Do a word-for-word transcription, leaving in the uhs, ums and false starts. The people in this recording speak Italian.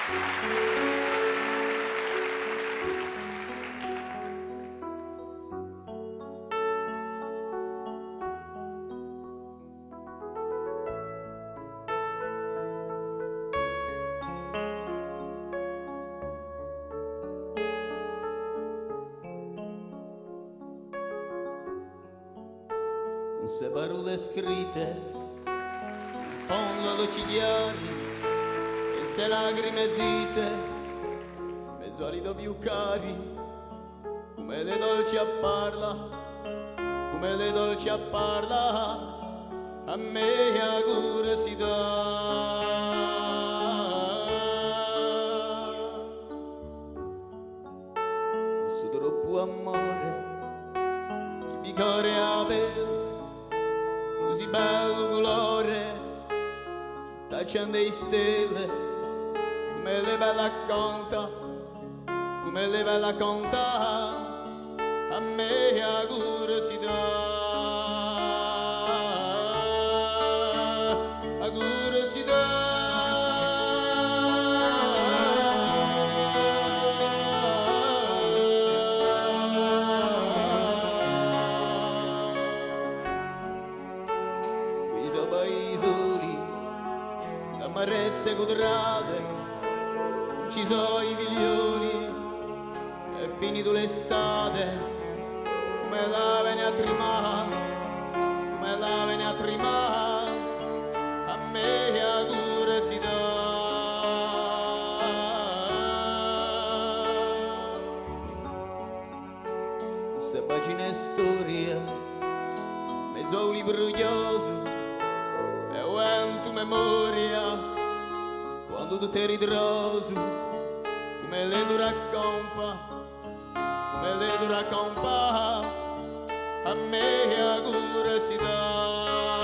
Se parole scritte in fondo allo cigliari e se lacrime zitte mezzo ai lido più cari come le dolci a parla come le dolci a parla a me a curiosità su troppo amore chi mi corre a pelle così bello colore tacciando le stelle come le bella conta come le bella conta a me a curiosità a curiosità soli, amarezze quadrate, ci sono i figlioli, è finito l'estate, come la vene a trimare, come la vene a trimare, a me a curiosità. Questa pagina è storia, mezzo libro chioso, e tu memoria quando tu ti ritrosi come le tu racconta come le tu racconta a me a curiosità